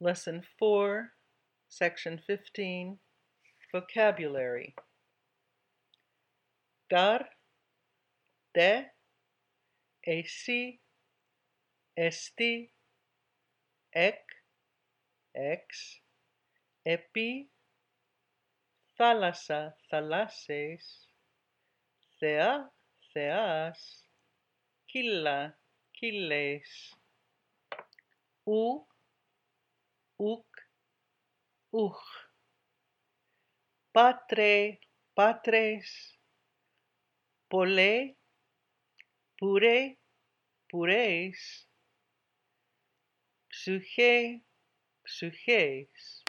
Lesson 4, Section 15, Vocabulary. Gar, de, εσύ, εστί, εξ, επί, θάλασσα, θαλάσσες, θεά, θεάς, κύλα, κύλες, ου, ουκ, ουχ, πάτρε, πάτρες, πολλέ, πουρέ, πουρές, ψυχέ, ψυχές.